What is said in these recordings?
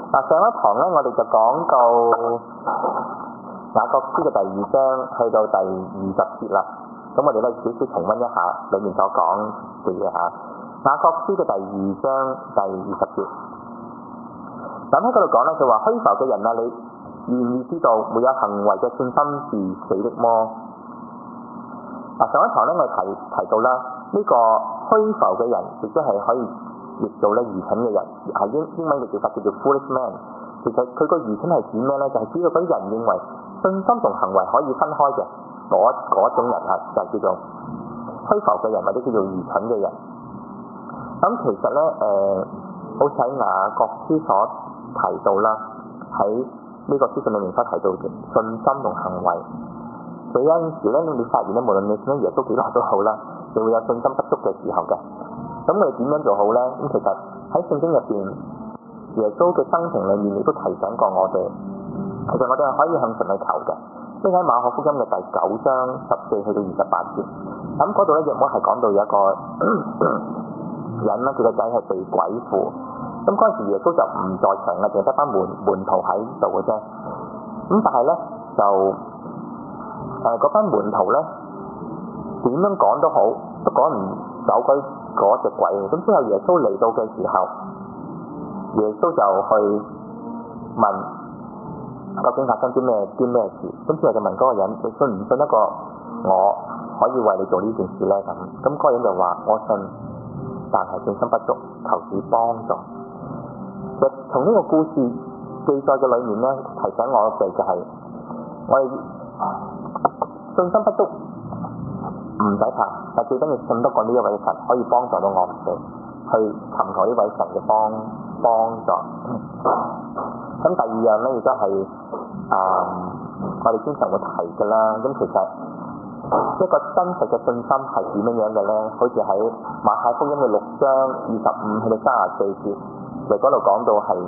嗱，上一堂咧，我哋就講到雅各書嘅第2章，去到第20節啦。咁我哋咧少少重溫一下裏面所講嘅嘢嚇。雅各書嘅第2章第20節，咁喺嗰度講咧，佢話虛浮嘅人啊，你願意知道沒有行為嘅信心是死的麼？嗱，上一堂咧我提到啦，呢個虛浮嘅人亦都係可以譯做咧愚蠢嘅人，係英文嘅叫法叫做 foolish man。其實佢個愚蠢係指咩咧？就係指到嗰啲人認為信心同行為可以分開嘅嗰種人啊，就叫做虛浮嘅人，或者叫做愚蠢嘅人。咁其實咧好似喺雅各書所提到啦，喺呢個書信裏面所提到嘅信心同行為，佢有陣時咧你發現咧，無論你信咗耶穌幾耐都好啦，你會有信心不足嘅時候嘅。咁我哋點樣做好咧？咁其實喺聖經入邊，耶穌嘅生平裏面亦都提醒過我哋，其實我哋係可以向神去求嘅。呢喺馬可福音嘅第9章14去到28節，咁嗰度咧約莫係講到有一個人啦，佢個仔係被鬼附，咁嗰陣時耶穌就唔在場啦，淨係得翻門徒喺度嘅啫。咁但係咧就嗰班門徒咧點樣講都好，都趕唔走嗰隻鬼。咁之後耶穌嚟到嘅時候，耶穌就去問究竟發生啲咩事。咁之後就問嗰個人：你信唔信得過我可以為你做呢件事咧？咁嗰個人就話：我信，但係信心不足，求主幫助。其實從呢個故事記載嘅裏面咧，提醒我哋就係我哋信心不足唔使怕，但最緊要信得過呢一位神可以幫助到我哋去尋求呢位神嘅幫助。咁第二樣咧亦都係我哋經常會提嘅啦。咁其實一個真實嘅信心係點樣嘅咧？好似喺馬太福音嘅6章25去到34節，就嗰度講到係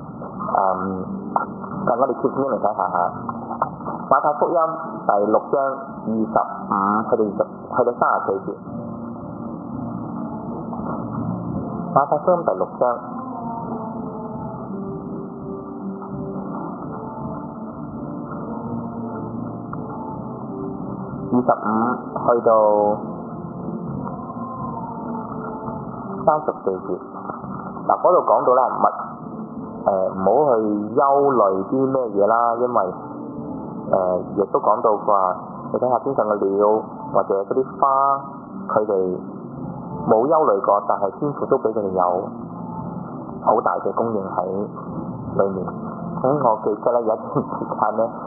但我哋貼先嚟睇下嚇。馬太福音第6章25去到34節。馬太福音第6章25去到34節。嗱，嗰度講到啦，唔好去憂慮啲咩嘢啦，因為亦都講到話，你睇下天上嘅鳥或者嗰啲花，佢哋冇憂慮過，但係天父都俾佢哋有好大嘅供應喺裏面。咁我記得咧有一段時間咧，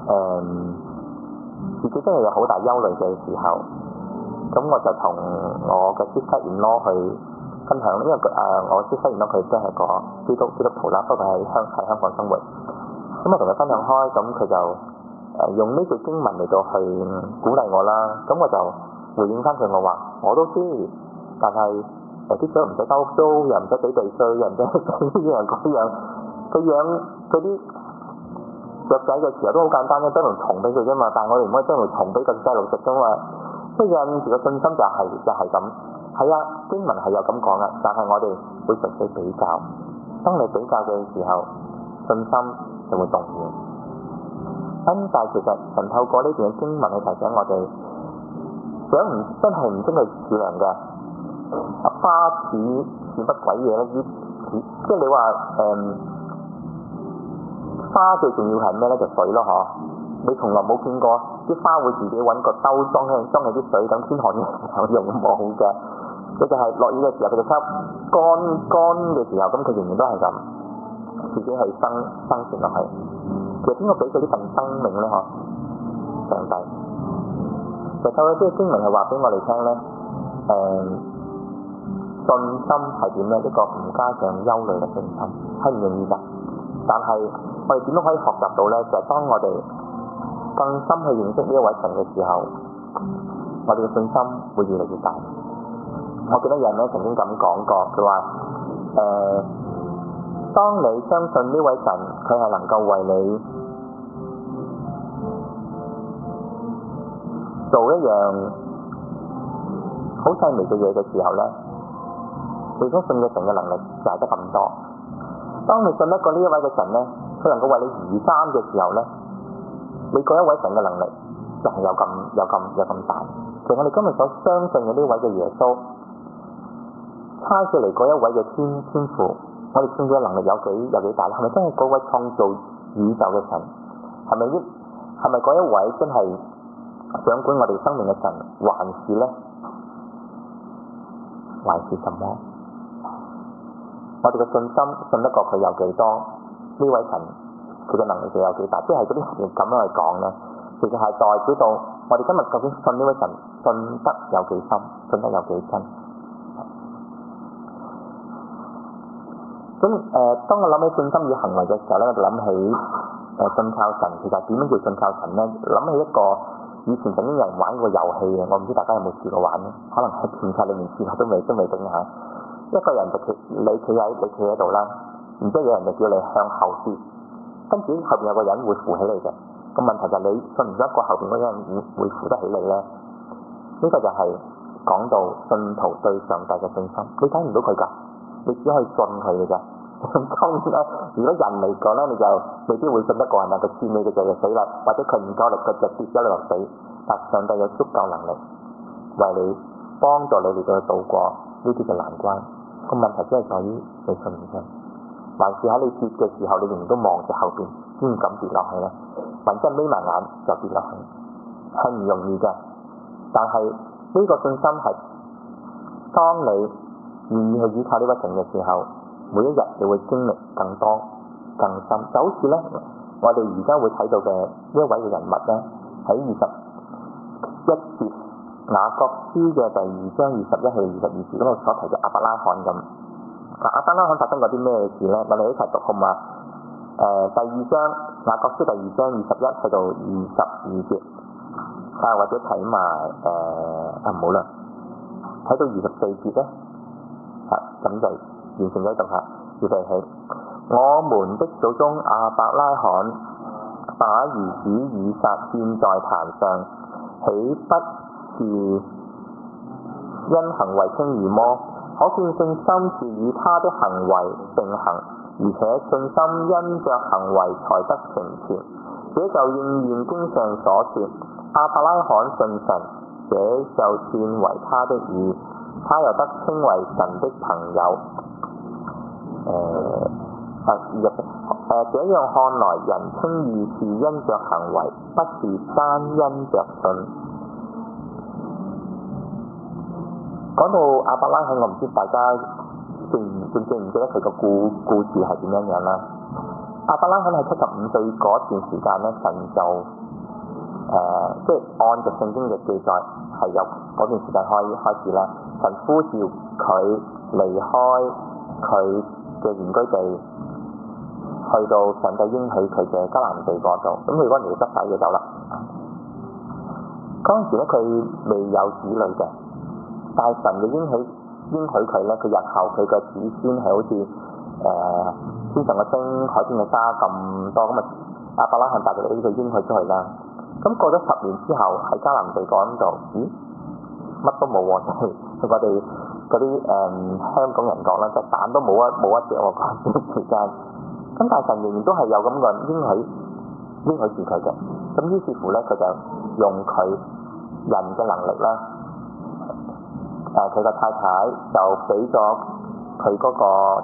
自己真係有好大憂慮嘅時候，咁我就同我嘅sister-in-law去分享，因為我sister-in-law佢都係個基督徒啦，不過喺香港生活。咁我同佢分享開，咁佢就用呢句經文嚟到去鼓勵我啦。咁我就回應翻佢，我話我都知，但係啲水唔使收租，又唔使俾地稅，又唔使呢樣嗰樣，佢養嗰啲雀仔嘅時候都好簡單嘅，將條蟲俾佢啫嘛。但係我哋唔可以將條蟲俾個細路食噶嘛。即係有時個信心就係咁。係啊，經文係有咁講噶，但係我哋會純粹比較。當你比較嘅時候，信心就會動搖。但係其實神透過呢段經文去提醒我哋，真係唔係善良嘅。花似乜鬼嘢咧？即係你話花最重要係咩咧？就水咯，嗬！你從來冇見過啲花會自己揾個兜裝起啲水，等天寒嘅時候用冇嘅。佢就係落雨嘅時候，佢就吸乾嘅時候，咁佢仍然都係咁，自己係生存落去。其實邊個俾佢呢份生命咧？嗬，上帝。就透過呢個經文係話俾我哋聽咧，信心係點咧？一個唔加上憂慮嘅信心係唔容易㗎。但係我哋點樣可以學習到咧？就係當我哋更深去認識呢一位神嘅時候，我哋嘅信心會越嚟越大。我記得有人咧曾經咁講過，佢話當你相信呢位神，佢係能夠為你做一樣好細微嘅嘢嘅時候咧，你所信嘅神嘅能力就係得咁多。 當你信得過呢一位嘅神咧，佢能夠為你移山嘅時候咧，你嗰一位神嘅能力就係有咁大。其實我哋今日所相信嘅呢位嘅耶穌，差出嚟嗰一位嘅天父，我哋信佢嘅能力有幾大咧？係咪真係嗰位創造宇宙嘅神？係咪嗰一位真係掌管我哋生命嘅神？還是咧？還是什麼？我哋嘅信心信得過佢有幾多？呢位神佢嘅能力就有幾大？即係嗰啲人咁樣去講咧，其實係代表到我哋今日究竟信呢位神信得有幾深，信得有幾真？咁當我諗起信心與行為嘅時候咧，我就諗起信靠神。其實點樣叫信靠神咧？諗起一個以前曾經有人玩過遊戲嘅，我唔知大家有冇試過玩咧？可能喺團契裏面試過都未定下。一個人就你企喺度啦，然之後有人就叫你向後跌，跟住後邊有個人會扶起你嘅。個問題就係你信唔信得過後邊嗰人會扶得起你咧？呢個就係講到信徒對上帝嘅信心，你睇唔到佢㗎，你只可以信佢嘅啫。當然啦，如果人嚟講咧，你就未必會信得過，係咪？佢見你嘅就死啦，或者佢唔夠力，佢就跌咗落死。但上帝有足夠能力為你幫助你嚟到去渡過呢啲嘅難關。個問題只係在於你信唔信，還是喺你跌嘅時候，你仍然都望住後邊先唔敢跌落去咧？還真係眯埋眼就跌落去，係唔容易嘅。但係呢個信心係當你願意去依靠呢位神嘅時候，每一日你會經歷更多更深。就好似咧，我哋而家會睇到嘅呢一位嘅人物咧，喺21節雅各書嘅第2章21去22節嗰度所提嘅亞伯拉罕咁。亞伯拉罕發生過啲咩事咧？我哋一齊讀好嘛？第2章雅各書第2章21去到22節，或者睇埋唔好啦，睇到24節咧，咁就完成咗讀下。預備起，我們的祖宗亞伯拉罕把兒子以撒獻在壇上，豈不是因行為稱義麼？可見信心是與他的行為並行，而且信心因着行為才得成全。這就應驗經上所說：亞伯拉罕信神，這就算為他的義，他又得稱為神的朋友。這樣看來，人稱義是因着行為，不是單因着信。講到亞伯拉罕，我唔知大家記唔記得佢個故事係點樣啦？亞伯拉罕喺75歲嗰段時間咧，神就即係按著聖經嘅記載，係由嗰段時間開始啦。神呼召佢離開佢嘅原居地，去到上帝應許佢嘅迦南地嗰度。咁佢嗰陣時執晒嘢走啦。嗰陣時咧，佢未有子女嘅，但係神嘅應許佢咧，佢日後佢嘅子孫係好似天上嘅星、海邊嘅沙咁多。咁啊，亞伯拉罕帶佢呢個應許出去啦。咁過咗10年之後，喺迦南地嗰度，乜都冇喎，即係我哋嗰啲香港人講啦，隻蛋都冇一隻喎，嗰段時間。咁但係神仍然都係有咁嘅應許住佢嘅。咁於是乎咧，佢就用佢人嘅能力啦，佢個太太就俾咗佢嗰個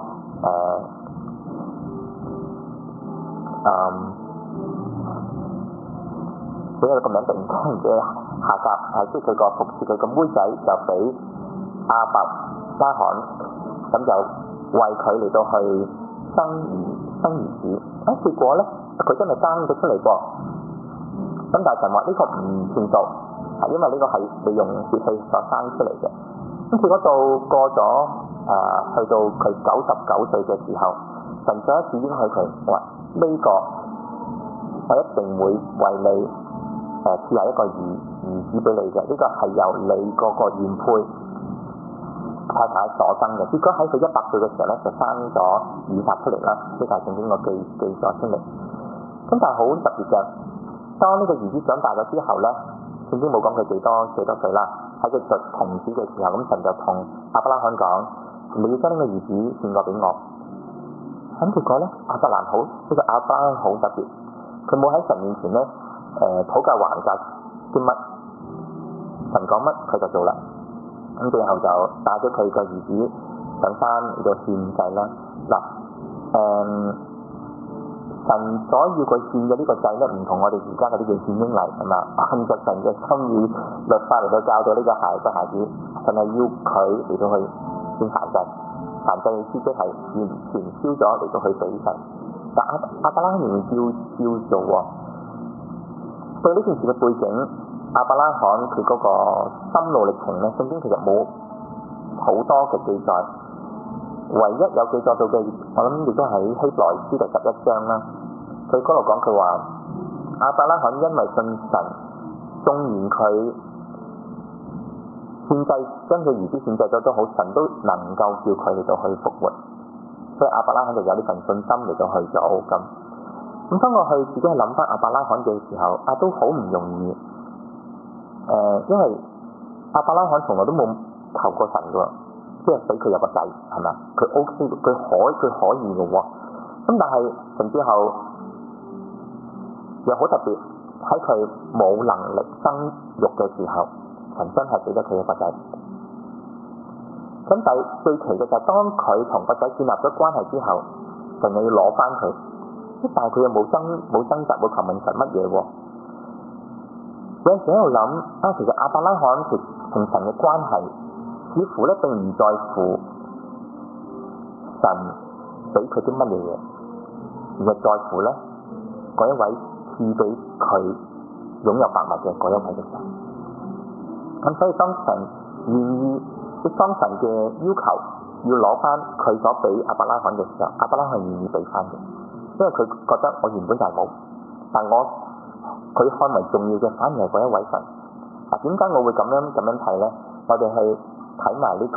俾佢個名突然間唔記得夏甲，即係佢個服侍佢個妹仔就俾亞伯拉罕，咁就為佢嚟到去生兒子。結果咧，佢真係生咗出嚟噃。咁但係神話呢個唔算數，因為呢個係利用血氣所生出嚟嘅。咁結果到過咗去到佢99歲嘅時候，神再一次應許佢話：呢個我一定會為你賜下一個兒子俾你嘅。呢個係由你嗰個原配太太所生嘅。結果喺佢100歲嘅時候咧，就生咗以撒出嚟啦。呢個係聖經個記載出嚟。咁但係好特別嘅，當呢個兒子長大咗之後咧，聖經冇講佢幾多歲啦。喺佢做童子嘅時候，咁神就同亞伯拉罕講：你要將呢個兒子獻過俾我。 咁結果咧，亞伯蘭好呢個亞伯拉罕好特別，佢冇喺神面前咧討價還價啲乜，神講乜佢就做啦。咁最後就帶咗佢個兒子上山嚟到獻祭啦。嗱，神所要佢獻嘅呢個祭咧，唔同我哋而家嗰啲叫獻嬰禮係嘛？按照神嘅心意律法嚟到教導呢個孩子，神係要佢嚟到去獻燔祭。燔祭嘅意思即係燃燒咗嚟到去俾神。但亞伯拉罕仍然照做喎。對呢件事嘅背景，亞伯拉罕佢嗰個心路歷程咧，聖經其實冇好多嘅記載。唯一有記載到嘅，我諗亦都喺希伯來書第11章啦。佢嗰度講佢話，亞伯拉罕因為信神，縱然佢獻祭將佢兒子獻祭咗都好，神都能夠叫佢嚟到去復活。所以亞伯拉罕就有呢份信心嚟到去做咁。咁當我去自己去諗翻亞伯拉罕嘅時候，都好唔容易。因為亞伯拉罕從來都冇求過神㗎。即係俾佢有個仔係咪？佢 OK，佢可以嘅喎。咁但係甚至後又好特別，喺佢冇能力生育嘅時候，神真係俾咗佢一個仔。咁但係最奇嘅就係當佢同個仔建立咗關係之後，神又要攞翻佢。但係佢又冇掙扎，冇求問神乜嘢喎。有時喺度諗其實亞伯拉罕同神嘅關係，似乎咧並唔在乎神俾佢啲乜嘢嘢，而係在乎咧嗰一位賜俾佢擁有百物嘅嗰一位嘅神。咁所以當神願意，當神嘅要求要攞翻佢所俾亞伯拉罕嘅時候，亞伯拉罕願意俾翻嘅，因為佢覺得我原本就係冇，但佢看為重要嘅反而係嗰一位神。點解我會咁樣睇咧？我哋去睇埋呢個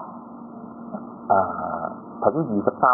頭先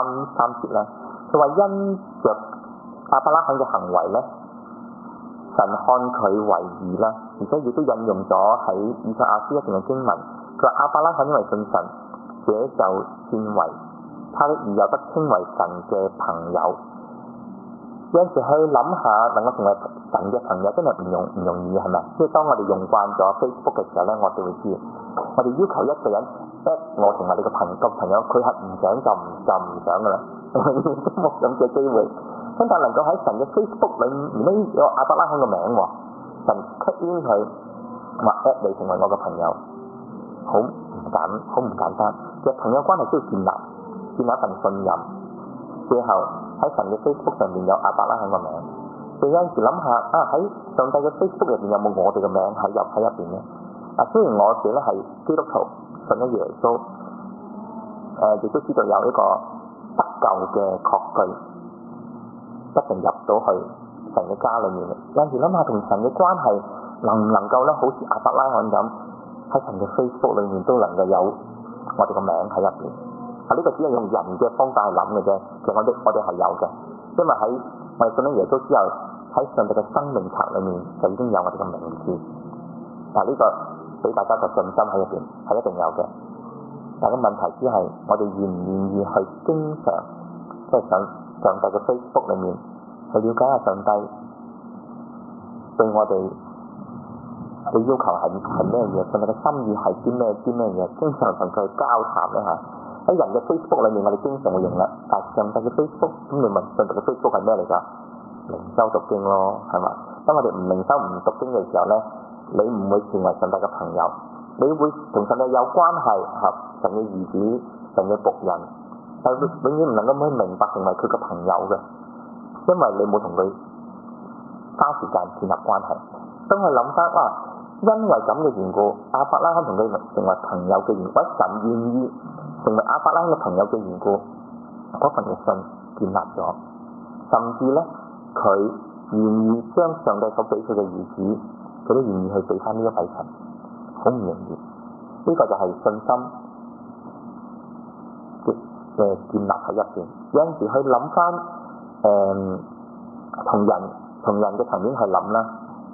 23節啦。佢話因着亞伯拉罕嘅行為咧，神看佢為義啦，而且亦都引用咗喺以賽亞書一段嘅經文。佢話亞伯拉罕因為信神，這就算為他的義，又得稱為神嘅朋友。有陣時去諗下，能夠成為神嘅朋友真係唔容易係咪？即係當我哋用慣咗 Facebook 嘅時候咧，我哋會知，我哋要求一個人 add 我成為你嘅朋友，佢係唔想就唔想噶啦，都冇咁嘅機會。咁但係能夠喺神嘅 Facebook 裏面有亞伯拉罕嘅名喎，神 cut in 佢話 add 你成為我嘅朋友，好唔簡單。其實朋友關係都要建立一份信任，最後喺神嘅 Facebook 上面有亞伯拉罕嘅名。你有陣時諗下喺上帝嘅 Facebook 入邊有冇我哋嘅名喺入邊咧？雖然我哋咧係基督徒，信咗耶穌，亦都知道有一個得救嘅確據，一定入到去神嘅家裏面。有陣時諗下同神嘅關係能唔能夠咧，好似亞伯拉罕咁喺神嘅 Facebook 裏面都能夠有我哋嘅名喺入邊。呢個只係用人嘅方法去諗嘅啫，其實我哋係有嘅，因為喺我哋信咗耶穌之後，喺上帝嘅生命冊裏面就已經有我哋嘅名字。呢個俾大家個信心喺入邊係一定有嘅。但係個問題只係我哋願唔願意去經常即係上帝嘅 Facebook 裏面去了解下上帝對我哋嘅要求係咩嘢，上帝嘅心意係啲咩嘢，經常同佢交談一下。喺人嘅 Facebook 裏面，我哋經常會用啦。但係上帝嘅 Facebook， 咁你問上帝嘅 Facebook 係咩嚟㗎？靈修讀經咯，係嘛？當我哋唔靈修唔讀經嘅時候咧，你唔會成為上帝嘅朋友，你會同上帝有關係，神嘅兒子、神嘅僕人，但係永遠唔能夠去明白成為佢嘅朋友嘅，因為你冇同佢花時間建立關係。當我諗翻因為咁嘅緣故，亞伯拉罕同佢成為朋友嘅緣故，或者神願意成為亞伯拉罕嘅朋友嘅緣故，嗰份嘅信建立咗，甚至咧佢願意將上帝所俾佢嘅兒子，佢都願意去俾翻呢一位神，好唔容易。呢個就係信心嘅建立喺入邊。有陣時去諗翻同人嘅層面去諗啦，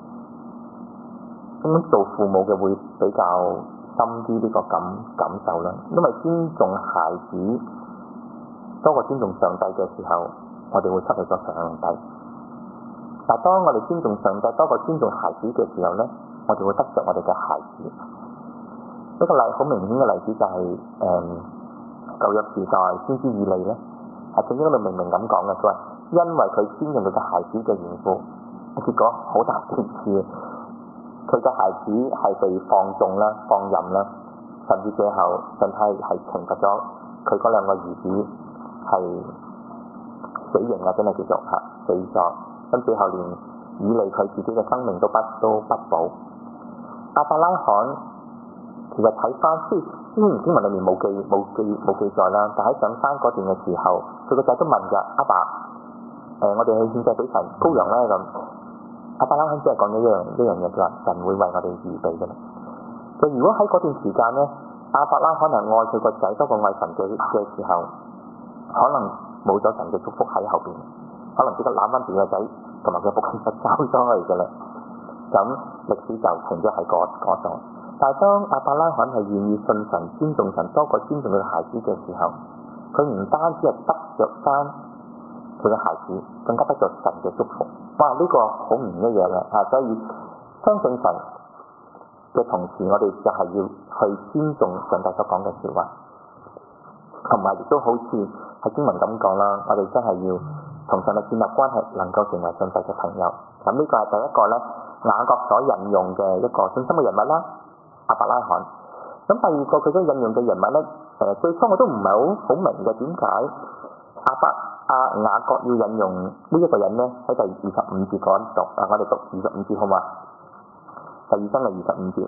咁做父母嘅會比較深啲呢個感受啦，因為尊重孩子多過尊重上帝嘅時候，我哋會失去咗上帝。但當我哋尊重上帝多過尊重孩子嘅時候呢，我哋會得着我哋嘅孩子。一個好明顯嘅例子就係舊約時代先知以利呢，喺聖經嗰度明明咁講嘅，佢話因為佢尊重佢嘅孩子嘅緣故，結果好大件事，佢嘅孩子係被放縱啦、放任啦，甚至最後上帝係懲罰咗佢嗰兩個兒子係死刑啊，真係叫做死咗。咁最後連以利佢自己嘅生命都不保。亞伯拉罕其實睇翻雖然經文裏面冇記載啦，但喺上山嗰段嘅時候，佢個仔都問㗎阿爸，我哋去獻祭俾神羔羊咧咁。亞伯拉罕只係講咗一樣嘢，佢話神會為我哋預備嘅啦。就如果喺嗰段時間咧，亞伯拉罕可能愛佢個仔多過愛神嘅時候，可能冇咗神嘅祝福喺後邊，可能即刻攬翻住個仔同埋佢僕人就走咗去嘅啦。咁歷史就停咗喺嗰度。但係當亞伯拉罕係願意信神、尊重神多過尊重佢嘅孩子嘅時候，佢唔單止係得着翻佢嘅孩子，更加得着神嘅祝福。哇！呢個好唔一樣啦嚇，所以相信神嘅同時，我哋就係要去尊重上帝所講嘅説話，同埋亦都好似喺經文咁講啦，我哋真係要同上帝建立關係，能夠成為上帝嘅朋友。咁呢個係第一個咧，雅各所引用嘅一個信心嘅人物啦，亞伯拉罕。咁第二個佢所引用嘅人物咧，最初我都唔係好明嘅，點解雅各要引用呢一個人咧？喺第25節嗰度讀，我哋讀25節好嘛？第二章嘅25節，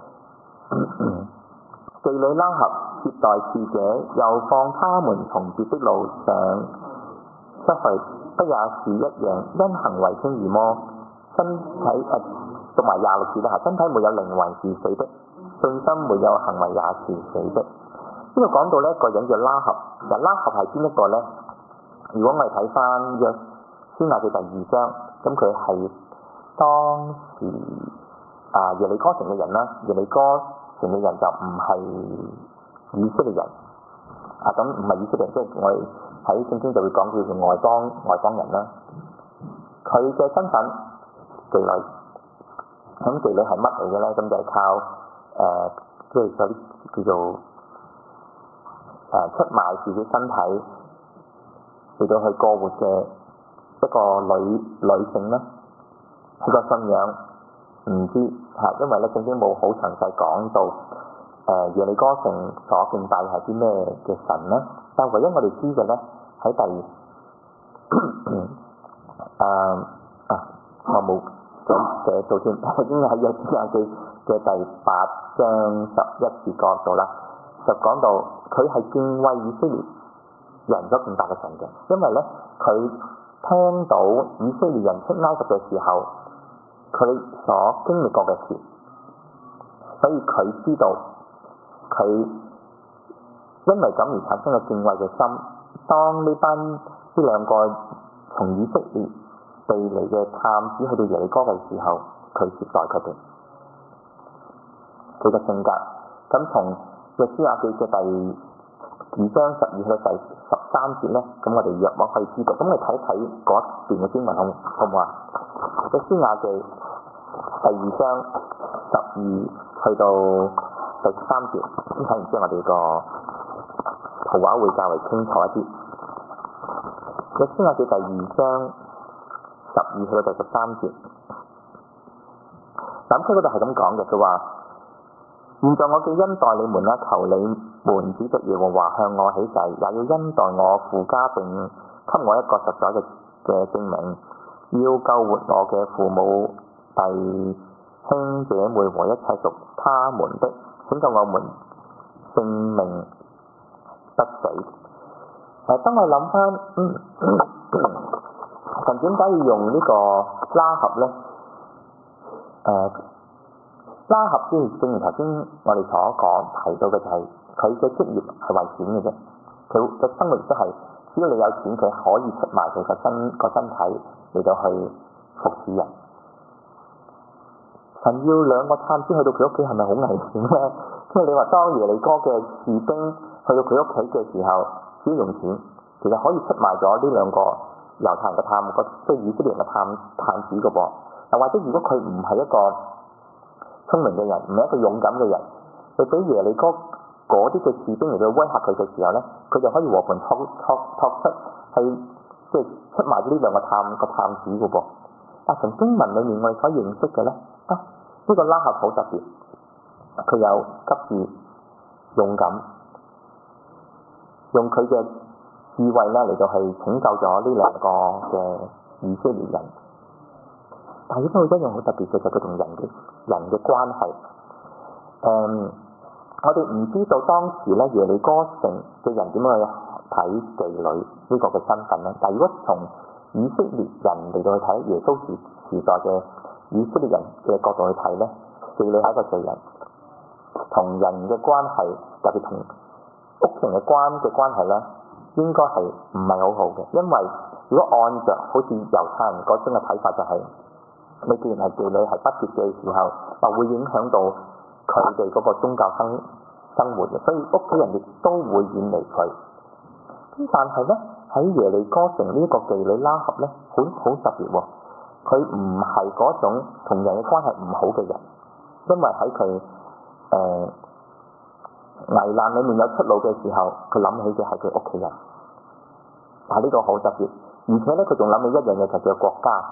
妓女拉合接待侍者，又放他們從別的路上出去，不也是一樣？因行為稱義麼？身體讀埋26節啦嚇，身體沒有靈魂是死的，信心沒有行為也是死的。呢度講到呢一個人叫拉合，嗱拉合係邊一個咧？如果我哋睇翻約書亞記第2章，咁佢係當時耶利哥城嘅人啦。耶利哥城嘅人就唔係以色列人，咁唔係以色列人，即係我哋喺聖經就會講叫做外邦人啦。佢嘅身份妓女，咁妓女係乜嚟嘅咧？咁就係靠即係嗰啲叫做出賣自己身體嚟到去過活嘅一個女性啦。佢個信仰唔知因為咧聖經冇好詳細講到耶利哥城所敬拜係啲咩嘅神啦。但係唯一我哋知嘅咧喺我冇想寫到先，應該喺約書亞記嘅第8章11節嗰度啦，就講到佢係敬畏以色列人所敬拜嘅神嘅，因為咧佢聽到以色列人出埃及嘅時候，佢所經歷過嘅事，所以佢知道佢因為咁而產生咗敬畏嘅心。當呢兩個從以色列地嚟嘅探子去到耶利哥嘅時候，佢接待佢哋，佢嘅性格咁從約書亞記嘅第2章12到第13節咧，咁我哋約莫可以知道。咁你睇睇嗰段嘅經文好唔好啊？約書亞記第2章12去到第13節，咁睇完之後我哋個圖畫會較為清楚一啲。約書亞記第2章12去到第13節，咁佢嗰度係咁講嘅，佢話：現在我既恩待你們啦，求你們指着耶和華向我起誓，也要恩待我父家，並給我一個實在嘅證明，要救活我嘅父母、弟兄姐妹和一切屬他們的，拯救我們性命不死。當我諗翻，神點解要用呢個拉合咧？拉合即係正如頭先我哋所講提到嘅，就係佢嘅職業係為錢嘅啫。佢嘅生活亦都係，只要你有錢，佢可以出賣佢個身體嚟到去服侍人。神要兩個探子去到佢屋企，係咪好危險咧？即係你話當耶利哥嘅士兵去到佢屋企嘅時候，只要用錢， 其實可以出賣咗呢兩個猶太人嘅探子，即係以色列人嘅探子嘅噃。嗱，或者如果佢唔係一個聰明嘅人，唔係一個勇敢嘅人，你俾耶利哥嗰啲嘅士兵嚟到威嚇佢嘅時候咧，佢就可以和盤托出係即係出賣咗呢兩個探子嘅噃。從經文裏面我哋所認識嘅咧，呢個拉合好特別，佢有急智、勇敢，用佢嘅智慧咧嚟到去拯救咗呢兩個嘅以色列人。但係亦都有一樣好特別嘅，就係佢同人嘅關係。我哋唔知道當時咧耶利哥城嘅人點樣去睇妓女呢個嘅身份咧。但係如果從以色列人嚟到去睇耶穌時代嘅以色列人嘅角度去睇咧，妓女係一個罪人，同人嘅關係，特別同屋企人嘅關係咧，應該係唔係好好嘅。因為如果按着好似猶太人嗰種嘅睇法，就係你既然係妓女係不潔嘅時候，就會影響到佢哋嗰個宗教生活嘅，所以屋企人亦都會遠離佢。咁但係咧喺耶利哥城呢個妓女拉合咧，好特別喎。佢唔係嗰種同人嘅關係唔好嘅人，因為喺佢危難裏面有出路嘅時候，佢諗起嘅係佢屋企人。但係呢個好特別，而且咧佢仲諗起一樣嘢，就叫國家。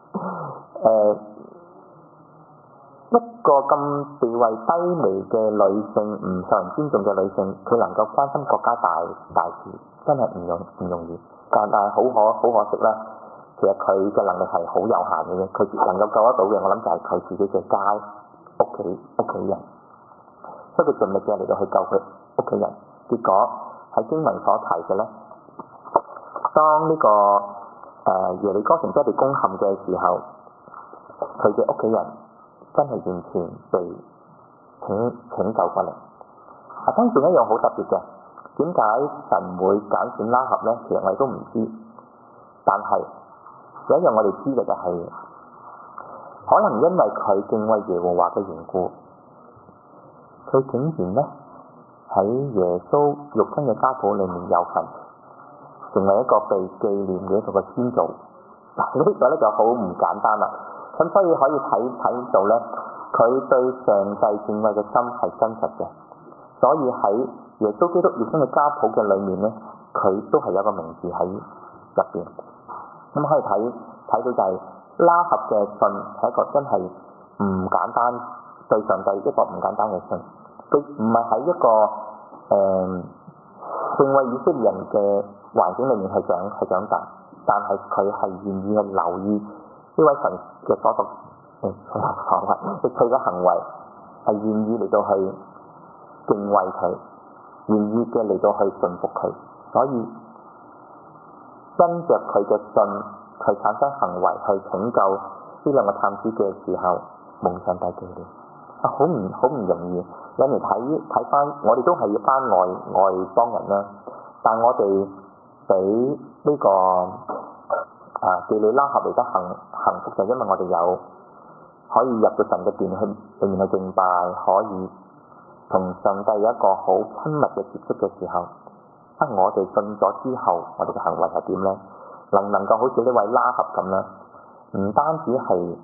一個咁地位低微嘅女性，唔受人尊重嘅女性，佢能夠關心國家大事，真係唔容易。但係好可惜啦，其實佢嘅能力係好有限嘅啫。佢能夠救得到嘅，我諗就係佢自己嘅家屋企人，所以佢盡力嘅嚟到去救佢屋企人。結果喺經文所提嘅咧，當呢個耶利哥城真係被攻陷嘅時候，佢嘅屋企人真係完全被拯救過嚟。當然仲有一樣好特別嘅，點解神會揀選拉合咧？其實我哋都唔知。但係有一樣我哋知嘅就係，可能因為佢敬畏耶和華嘅緣故，佢竟然咧喺耶穌肉身嘅家譜裏面有份，成為一個被紀念嘅一個嘅先祖。嗱，呢個咧就好唔簡單啦。咁所以可以睇到咧，佢對上帝敬畏嘅心係真實嘅。所以喺耶穌基督肉身嘅家譜嘅裏面咧，佢都係有一個名字喺入邊。咁可以睇到就係拉合嘅信係一個真係唔簡單，對上帝一個唔簡單嘅信。佢唔係喺一個敬畏以色列人嘅環境裏面去長大，但係佢係願意去留意呢位神嘅所作佢嘅行為，係願意嚟到去敬畏佢，願意嘅嚟到去順服佢。所以因着佢嘅信，佢產生行為去拯救呢兩個探子嘅時候，蒙上帝記念。好唔容易。有嚟睇翻，我哋都係一班外邦人啦，但我哋俾呢個妓女拉合嚟得幸福，就因為我哋有可以入到神嘅殿去裏面去敬拜，可以同上帝有一個好親密嘅接觸嘅時候，我哋信咗之後，我哋嘅行為係點咧？能夠好似呢位拉合咁啦，唔單止係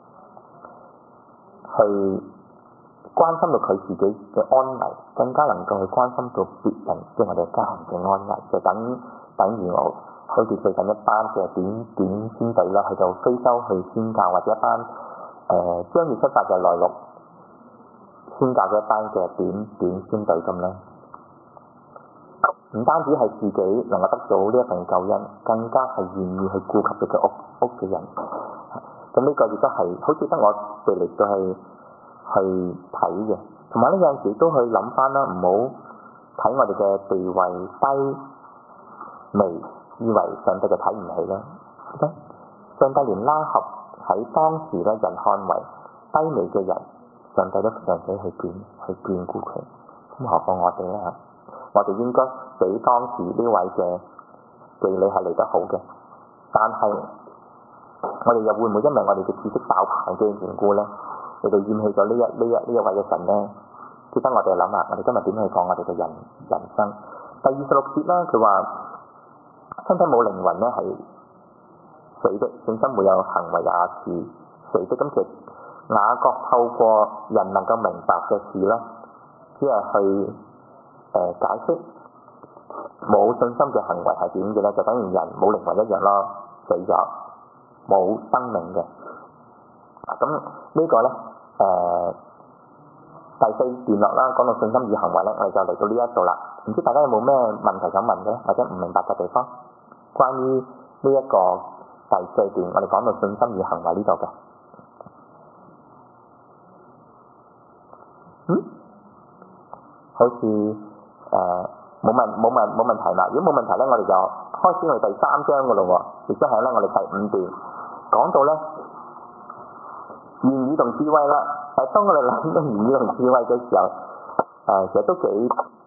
去關心到佢自己嘅安危，更加能夠去關心到別人，即係我哋家人嘅安危。就等於我好似最近一班嘅短宣隊啦，去到非洲去宣教，或者一班將要出發嘅內陸宣教嘅一班嘅短宣隊咁啦。唔單止係自己能夠得到呢一份救恩，更加係願意去顧及佢嘅屋企人。咁呢個亦都係好似得我哋嚟到去睇嘅。同埋呢，有陣時都去諗翻啦，唔好睇我哋嘅地位低微，以為上帝就睇唔起啦。上帝連拉合喺當時咧人看為低微嘅人，上帝都嘗試去眷顧佢。咁何況我哋咧？我哋應該比當時呢位嘅妓女係嚟得好嘅，但係我哋又會唔會因為我哋嘅知識爆棚嘅緣故咧，你哋厭棄咗呢一位嘅神咧？值得我哋諗下，我哋今日點去講我哋嘅人生？第26節啦，佢話身體冇靈魂咧係死的，信心沒有行為也是死的。咁其實雅各透過人能夠明白嘅事咧，只係去解釋冇信心嘅行為係點嘅咧，就等於人冇靈魂一樣咯，死咗冇生命嘅。咁呢個咧第4段落啦，講到信心與行為咧，我哋就嚟到呢一度啦。唔知大家有冇咩問題想問嘅咧，或者唔明白嘅地方？關於呢一個第4段，我哋講到信心與行為呢度嘅。好似冇問題啦。如果冇問題咧，我哋就開始我哋第3章嘅咯喎，亦都係咧我哋第5段講到咧言語同智慧啦。當我哋諗到言語同智慧嘅時候，其實都幾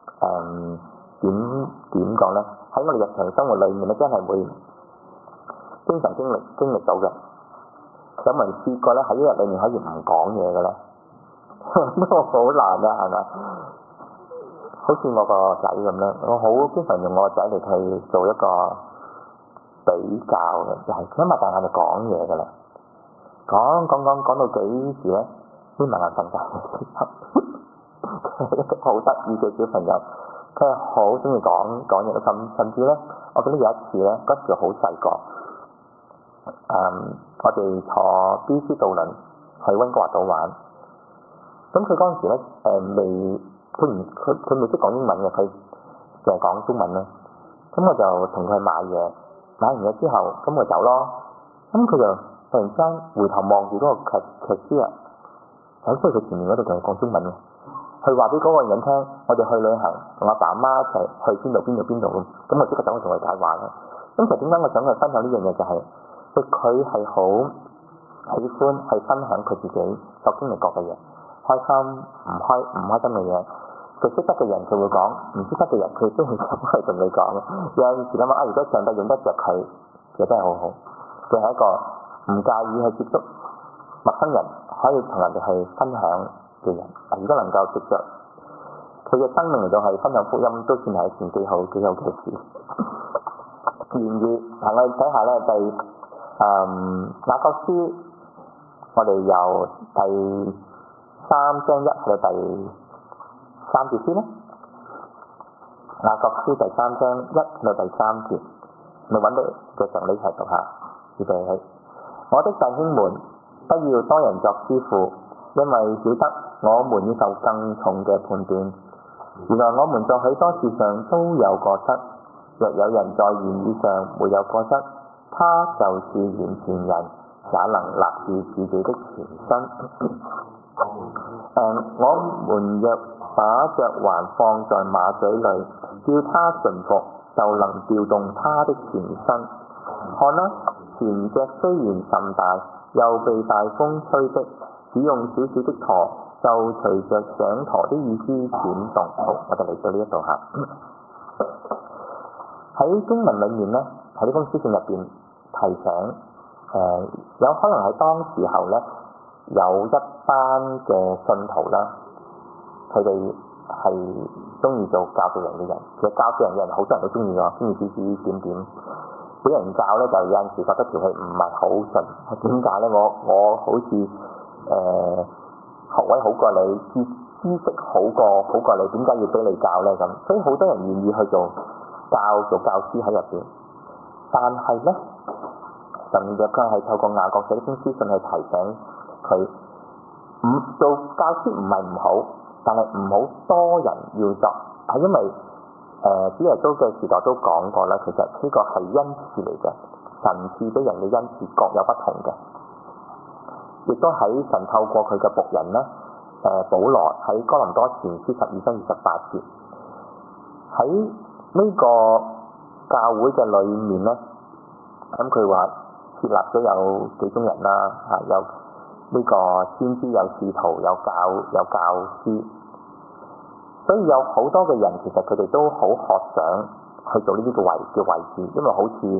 點講咧？喺我哋日常生活裏面咧，真係會經常經歷到嘅。有冇人試過咧喺一日裏面可以唔講嘢嘅咧？都好難啊，係咪？好似我個仔咁咧，我好經常用我個仔嚟去做一個比較嘅，就係佢一擘大眼就講嘢嘅啦，講到幾時咧？先慢慢瞓覺。一個好得意嘅小朋友，佢係好中意講嘢，甚至咧，我記得有一次咧，嗰時好細個，我哋坐 BC 渡輪去溫哥華島玩，咁佢嗰陣時咧佢未識講英文嘅，佢就係講中文啦。咁我就同佢買嘢，買完嘢之後，咁我走咯。咁佢就突然間回頭望住嗰個劇師啊，走出去佢前面嗰度同佢講中文喎。佢話俾嗰個人聽，我哋去旅行，同阿爸阿媽一齊去邊度咁。咁我即刻走去同佢解話啦。咁其實點解我想去分享呢樣嘢，就係佢係好喜歡去分享佢自己所經歷過嘅嘢，開心唔開心嘅嘢。佢識得嘅人佢會講，唔識得嘅人佢都會走去同你講。有陣時諗下如果上帝用得着佢，其實真係好好。佢係一個唔介意去接觸陌生人，可以同人哋去分享嘅人。如果能夠藉着佢嘅生命嚟到係分享福音，都算係一件幾好嘅事。然而，我哋睇下咧，雅各書，我哋由第3章1去到第3節先啦。雅各書第3章1去到第3節，你揾到嘅時候你一齊讀下。預備起，我的弟兄們，不要多人作師傅，因為曉得我們要受更重嘅判斷。原來我們在許多事上都有過失，若有人在言語上沒有過失，他就是完全人，也能立住自己的全身。我們若把嚼環放在馬嘴裏，叫他馴服，就能調動他的全身。看啦，船隻雖然甚大，又被大風吹的，只用小小的舵，就隨着掌舵的意思轉動。好，我哋嚟到呢一度嚇。喺經文裏面咧，喺呢封書信入邊提醒，有可能喺當時候咧，有一班嘅信徒啦，佢哋係中意做教導人嘅人。其實教導人嘅人好多人都中意㗎，中意指指點點。俾人教咧，就有陣時覺得條氣唔係好順。點解咧？我好似學位好過你，知識好過你，點解要俾你教咧？咁所以好多人願意去做教師喺入邊。但係咧，神若佢係透過雅各寫呢封書信去提醒佢，做教師唔係唔好，但係唔好多人要作，係因為主耶穌嘅時代都講過啦，其實呢個係恩賜嚟嘅，神賜俾人嘅恩賜各有不同嘅，亦都喺神透過佢嘅僕人咧，保羅喺哥林多前書12章28節，喺呢個教會嘅裏面咧，咁佢話設立咗有幾種人啦，有呢個先知，有使徒，有教師。所以有好多嘅人，其實佢哋都好渴想去做呢啲嘅位置，因為好似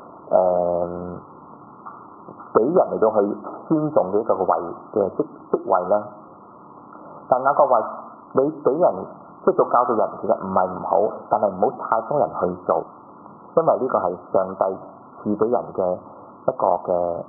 俾人嚟到去尊重嘅一個位嘅職位啦。但雅各話你俾人即係做教導人，其實唔係唔好，但係唔好太多人去做。 因為呢個係上帝賜俾人嘅一個嘅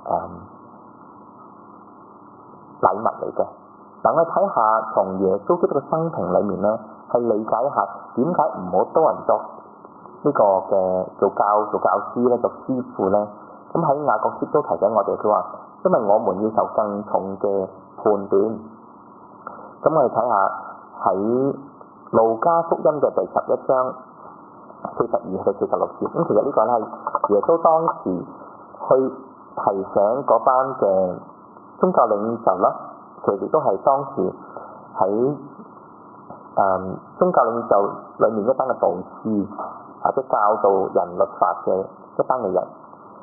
禮物嚟嘅。嗱，我哋睇下從耶穌基督嘅生平裏面咧，係理解一下點解唔好多人作呢個嘅做教師咧，做師傅咧。咁喺雅各書都提醒我哋，佢話因為我們要受更重嘅判斷。咁我哋睇下喺路加福音嘅第11章42到46節。咁其實呢個咧係耶穌當時去提醒嗰班嘅宗教領袖啦，佢哋都係當時喺宗教領袖裏面一班嘅導師，或者教導人律法嘅一班嘅人。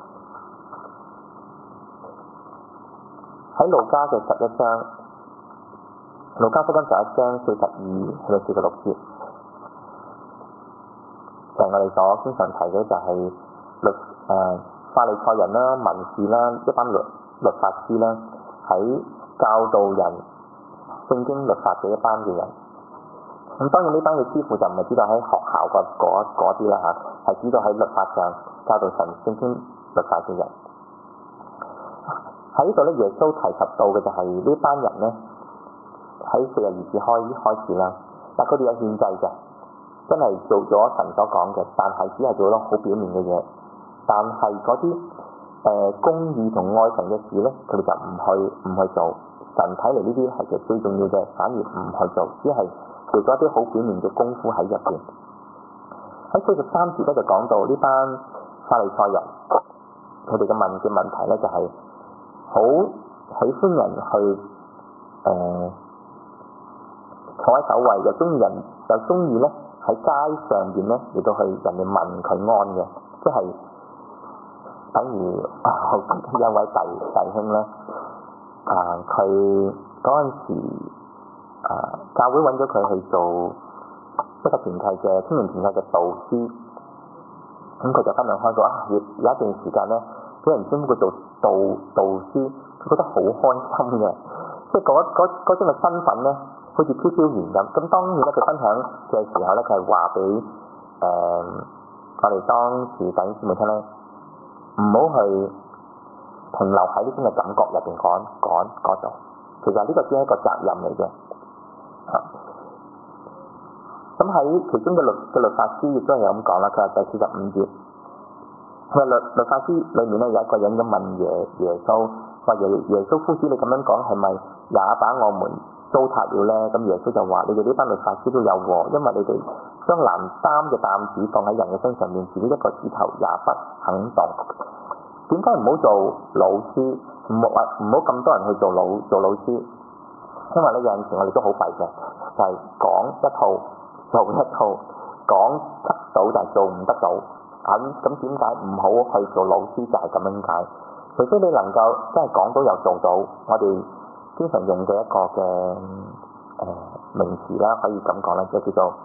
喺路加嘅11章，路加福音11章42到46節，就係我哋所經常提嘅，就係法利賽人啦、文士啦、一班律法師啦，喺教導人聖經律法嘅一班嘅人。咁當然呢班嘅師傅就唔係知道喺學校嗰啲啦嚇，係知道喺律法上教導神聖經律法嘅人。喺呢度咧，耶穌提及到嘅就係呢班人咧，喺40日之開始啦。但佢哋有獻祭嘅，真係做咗神所講嘅，但係只係做咗好表面嘅嘢。但係嗰啲公義同愛神嘅事咧，佢哋就唔去做。神睇嚟呢啲係其實最重要嘅，反而唔去做，只係做咗一啲好表面嘅功夫喺入邊。喺43節咧就講到呢班法利賽人，佢哋嘅問題咧就係好喜歡人去坐喺首位，又中意咧喺街上邊咧嚟到去人哋問佢安嘅，即係等於一位弟兄咧，佢嗰陣時教會揾咗佢去做一個團契嘅青年團契嘅導師，咁佢就分享開咗有一段時間咧，俾人稱呼佢做導師，佢覺得好開心嘅，即係嗰種嘅身份咧，好似飄飄然咁。咁當然咧，佢分享嘅時候咧，佢係話俾我哋當時弟兄姊妹聽咧，唔好去停留喺呢種嘅感覺入邊講咗。其實呢個只係一個責任嚟嘅。咁喺其中嘅律法師亦都係咁講啦。佢話第45節，佢話律法師裏面咧有一個人咁問耶穌，話耶穌夫子，你咁樣講係咪也把我們糟蹋了咧？咁耶穌就話：你哋呢班律法師都有禍，因為你哋將難擔嘅擔子放喺人嘅身上面，自己一個指頭也不肯動。點解唔好做老師？唔好咁多人去做老師？因為咧有陣時我哋都好弊嘅，就係講一套做一套，講得到就係做唔得到。咁點解唔好去做老師？就係咁樣解。除非你能夠真係講到又做到，我哋經常用嘅一個嘅名詞啦，可以咁講啦，即係叫做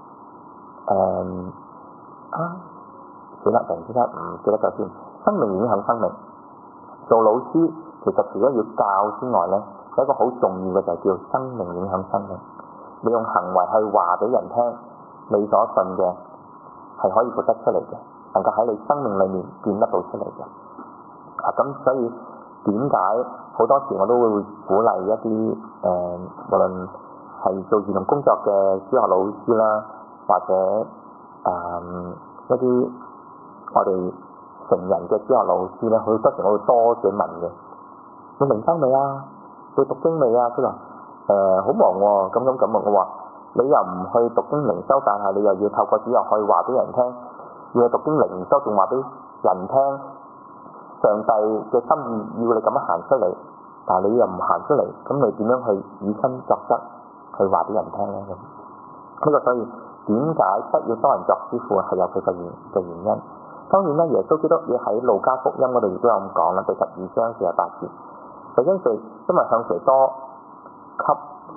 算啦，突然之間唔記得咗先。生命影響生命。做老師其實除咗要教之外咧，有一個好重要嘅就係叫生命影響生命。你用行為去話俾人聽，你所信嘅係可以活得出嚟嘅，能夠喺你生命裏面見得到出嚟嘅。咁所以點解好多時我都會鼓勵一啲無論係做兒童工作嘅小學老師啦，或者一啲我哋成人嘅小學老師咧，好多時我會多謝問嘅：你靈修未啊？你讀經未啊？佢話好忙喎，咁。我話你又唔去讀經靈修，但係你又要透過主日去話俾人聽，要去讀經靈修，仲話俾人聽上帝嘅心意，要你咁樣行出嚟，但係你又唔行出嚟，咁你點樣去以身作則去話俾人聽咧？呢個所以點解不要多人作師傅係有佢嘅原因。當然咧，耶穌基督要喺路加福音嗰度亦都有咁講啦，第12章48節，就因為向誰多給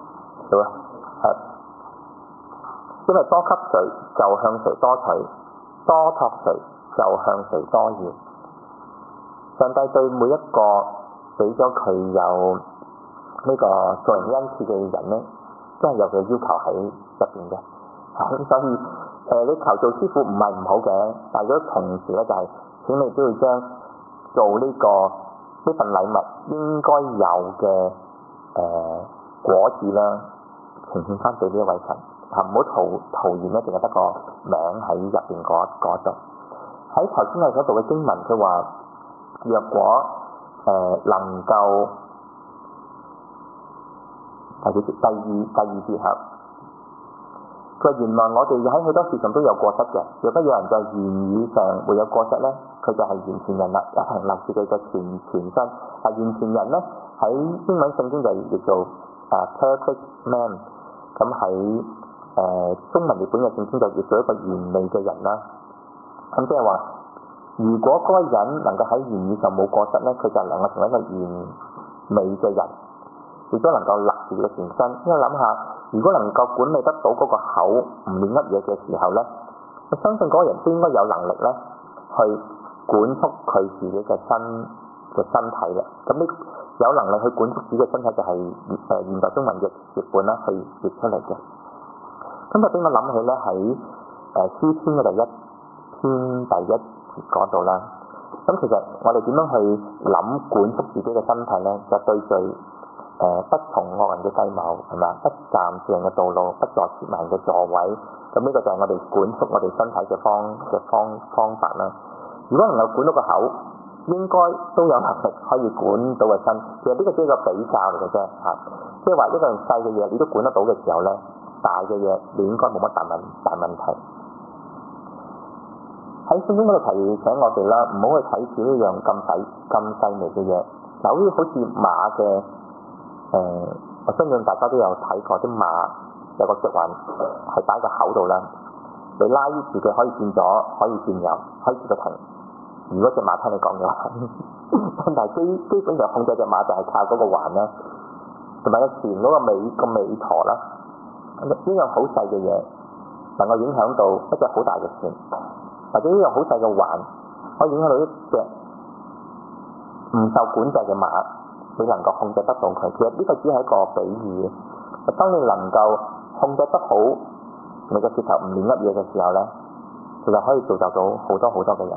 因為多給誰就向誰多取，多託誰就向誰多要。上帝對每一個俾咗佢有呢個做人恩賜嘅人咧，真係有佢要求喺入邊嘅。咁所以你求做師傅唔係唔好嘅，但係如果同時咧就係、請你都要將做呢份禮物應該有嘅果子啦，呈獻翻俾呢一位神，唔好徒然咧，淨係得個名喺入邊嗰度。喺頭先我所讀嘅經文，佢話若果能夠第二節嚇，佢話原來我哋喺好多事上都有過失嘅，若果有人在言語上會有過失咧，佢就係完全人啦，一憑立住佢嘅全身。完全人咧喺英文聖經就叫做perfect man， 咁喺中文譯本嘅聖經就叫做一個完美嘅人啦。咁即係話，如果嗰個人能夠喺言語上冇過失咧，佢就能夠成為一個完美嘅人，亦都能夠立住佢嘅全身。因為諗下，如果能夠管理得到嗰個口唔亂噏嘢嘅時候咧，我相信嗰個人都應該有能力咧去管束佢自己嘅身體嘅。咁呢有能力去管束自己嘅身體就係現代中文譯本啦，去譯出嚟嘅。咁就俾我諗起咧喺詩篇嘅第一篇第一節講到啦。咁其實我哋點樣去諗管束自己嘅身體咧？就對罪不從惡人嘅計謀，係嘛？不站善人嘅道路，不坐褻慢人嘅座位。咁呢個就係我哋管束我哋身體嘅方法啦。如果能夠管到個口，應該都有能力可以管到個身。其實呢個只係個比較嚟嘅啫嚇，即係話一個細嘅嘢你都管得到嘅時候咧，大嘅嘢你應該冇乜大問題。喺聖經嗰度提醒我哋啦，唔好去睇住呢樣咁細微嘅嘢。嗱，好似馬嘅我相信大家都有睇過啲馬有個腳環係擺個口度啦，你拉住佢可以轉左，可以轉右，可以叫佢停。如果隻馬聽你講嘅話，但係基本上控制隻馬就係靠嗰個環啦，同埋個船嗰個尾舵啦。呢樣好細嘅嘢能夠影響到一隻好大嘅船，或者呢樣好細嘅環可以影響到一隻唔受管制嘅馬，你能夠控制得到佢。其實呢個只係一個比喻。當你能夠控制得好你個舌頭唔亂噏嘢嘅時候咧，其實可以造就到好多好多嘅人。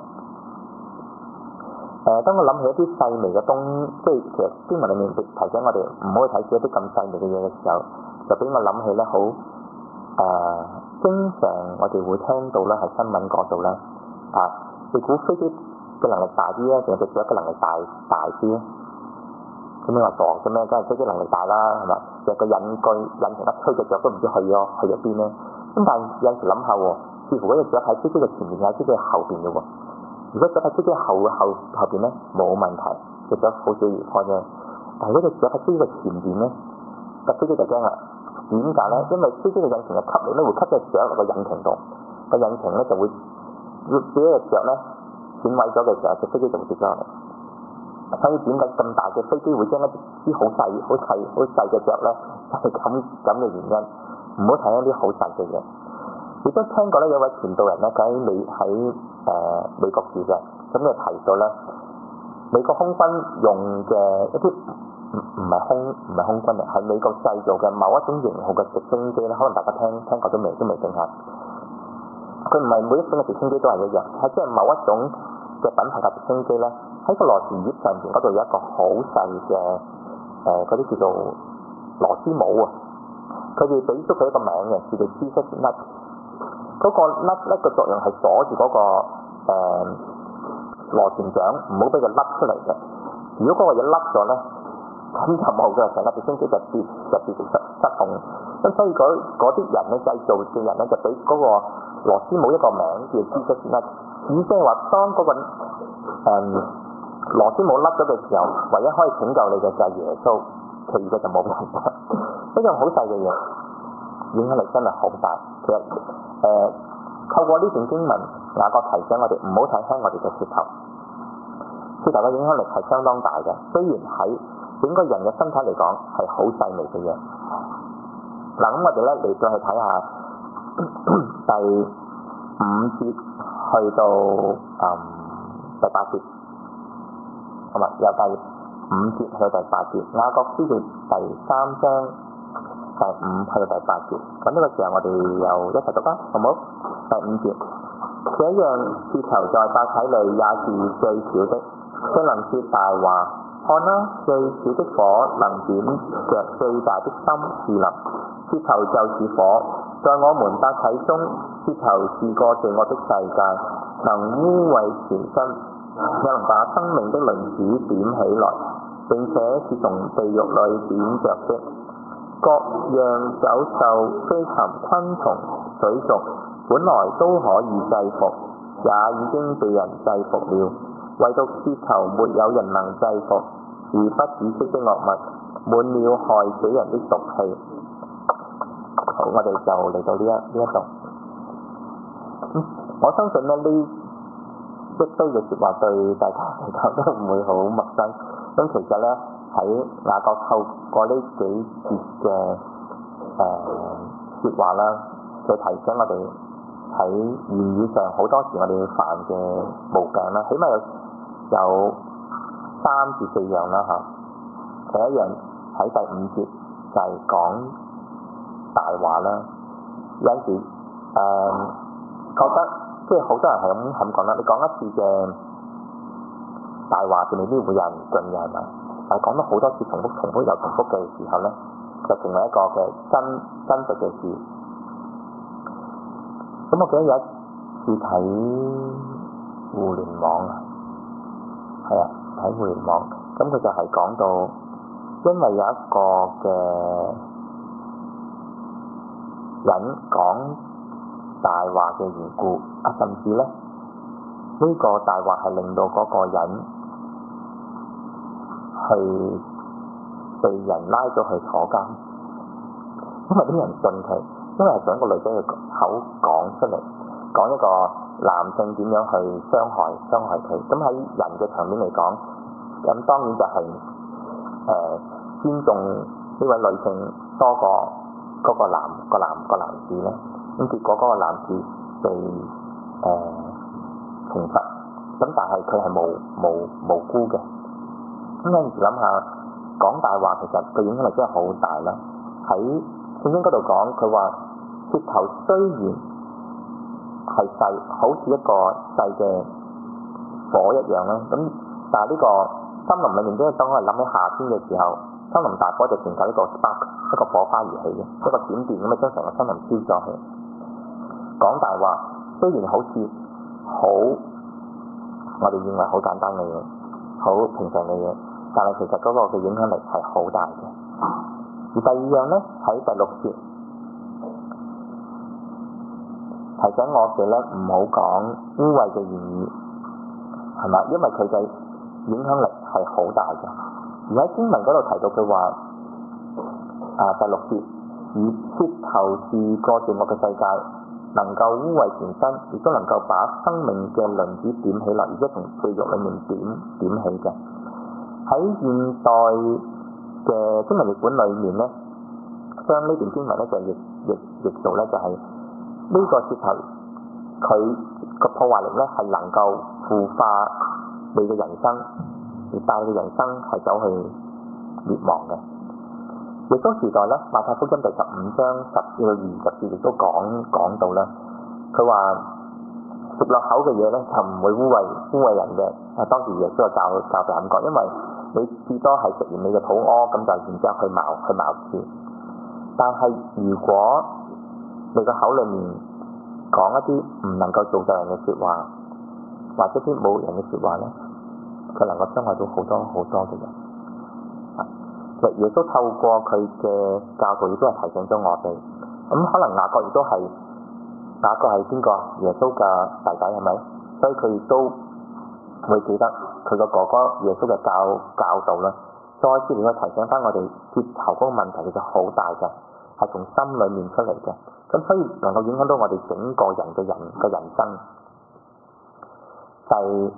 當我諗起一啲細微嘅即係其實經文裡面提醒我哋唔好去睇住一啲咁細微嘅嘢嘅時候，就俾我諗起咧好經常我哋會聽到咧係新聞嗰度咧你估飛機嘅能力大啲咧，定係隻雀嘅能力大啲咧？咁你話傻嘅咩？梗係飛機能力大啦，係嘛？隻個引擎一吹隻雀都唔知去咗邊咧。咁但係有時諗下喎，似乎嗰隻雀喺飛機嘅前面，喺飛機嘅後邊嘅喎。如果雀喺飛機後邊咧，冇問題，隻雀好少離開啫。但係嗰隻雀喺飛機嘅前邊咧，架飛機就驚啦。點解咧？因為飛機嘅引擎嘅吸力咧，會吸隻雀落個引擎度，個引擎咧就會俾隻雀咧損毀咗嘅時候，隻飛機就會跌咗落嚟。所以點解咁大嘅飛機會將一啲好細嘅雀咧，係咁嘅原因。唔好睇一啲好細嘅嘢。亦都聽過咧，有位傳道人咧，佢喺美國住嘅，咁就提到咧，美國空軍用嘅一啲唔係空軍嘅，係美國製造嘅某一種型號嘅直升機咧，可能大家聽過都未定下。佢唔係每一種嘅直升機都係一樣，係即係某一種嘅品牌嘅直升機咧，喺個螺旋葉上邊嗰度有一個好細嘅嗰啲叫做螺絲帽啊。佢哋俾咗佢一個名嘅，叫做 Jesus nut。嗰個 nut 咧個作用係鎖住嗰個螺旋槳，唔好俾佢甩出嚟嘅。如果嗰個嘢甩咗咧，咁就冇嘅，成架直升機就跌失控。咁所以嗰啲人咧，製造嘅人咧，就俾嗰個螺絲帽一個名叫 Jesus nut。意思係話，當嗰個螺絲帽甩咗嘅時候，唯一可以拯救你嘅就係耶穌，其餘嘅就冇人。一樣好細嘅嘢，影響力真係好大。其實透過呢段經文，雅各提醒我哋唔好睇輕我哋嘅舌頭，舌頭嘅影響力係相當大嘅。雖然喺整個人嘅身體嚟講係好細微嘅嘢。嗱，咁我哋咧嚟再去睇下第5節去到第8節，同埋由第5節去到第8節。雅各書嘅第3章第5去到第8節。咁呢個時候我哋又一齊讀啦，好唔好？第5節，這樣舌頭在百體裏也是最小的，卻能說大話。看啦，最小的火能點着最大的心樹林。舌頭就是火，在我們百體中，舌頭是個罪惡的世界，能污穢全身，也能把生命的輪子點起來，並且是從地獄裏點着的。各樣走獸、飛禽、昆蟲、水族，本來都可以制服，也已經被人制服了，唯獨舌頭沒有人能制服，是不止息的惡物，滿了害死人的毒氣。好，我哋就嚟到呢一度。我相信咧，呢一堆嘅説話對大家嚟講都唔會好陌生。咁其實咧，喺雅各透過呢幾節嘅説話啦，就提醒我哋喺言語上好多時我哋會犯嘅毛病啦。起碼有3至4樣啦嚇。第一樣喺第5節就係講大話啦。有陣時覺得即係好多人係咁講啦，你講一次嘅大話，就未必會有人信嘅，係咪？但係講咗好多次重複又重複嘅時候咧，就成為一個嘅真實嘅事。咁我記得有一次睇互聯網啊，係啊，睇互聯網，咁佢就係講到，因為有一個嘅人講大話嘅緣故，甚至咧呢個大話係令到嗰個人去被人拉咗去坐監，因為啲人信佢，因為係想個女仔嘅口講出嚟，講一個男性點樣去傷害佢。咁喺人嘅層面嚟講，咁當然就係尊重呢位女性多過嗰個男士咧。咁結果嗰個男士被懲罰，咁但係佢係無辜嘅。咁有陣時諗下，講大話其實個影響力真係好大啦。喺聖經嗰度講，佢話舌頭雖然係細，好似一個細嘅火一樣啦。咁但係呢個森林裏面，即係當我哋諗起夏天嘅時候，森林大火就成就一個 spark， 一個火花而起嘅，一個閃電咁樣將成個森林燒咗去。講大話雖然好似好，我哋認為好簡單嘅嘢，好平常嘅嘢，但係其實嗰個嘅影響力係好大嘅。而第二樣咧，喺第6節提醒我哋咧，唔好講污穢嘅言語，係咪？因為佢嘅影響力係好大嘅。而喺經文嗰度提到佢話，第6節，以舌頭是個罪惡嘅世界，能夠污穢全身，亦都能夠把生命嘅輪子點起來，而且從地獄裡面點起嘅。喺現代嘅經文譯本裏面咧，將呢段經文咧就譯做咧就係呢個舌頭，佢個破壞力咧係能夠腐化你嘅人生，而帶你嘅人生係走去滅亡嘅。耶穌時代咧，馬太福音第15章10至20節亦都講到啦。佢話食落口嘅嘢咧就唔會污穢人嘅。當時耶穌就教佢咁講，因為你至多係食完你嘅肚屙，咁就然之後去茅廁。但係如果你個口裏面講一啲唔能夠造就人嘅説話，或者啲冇人嘅説話咧，佢能夠傷害到好多嘅人。耶穌透過佢嘅教導，亦都係提醒咗我哋。咁可能雅各亦都係邊個？耶穌嘅弟弟係咪？所以佢亦都會記得佢個哥哥耶穌嘅教導啦。再次嚟去提醒翻我哋，舌頭嗰個問題其實好大嘅，係從心裏面出嚟嘅。咁所以能夠影響到我哋整個人嘅人生。第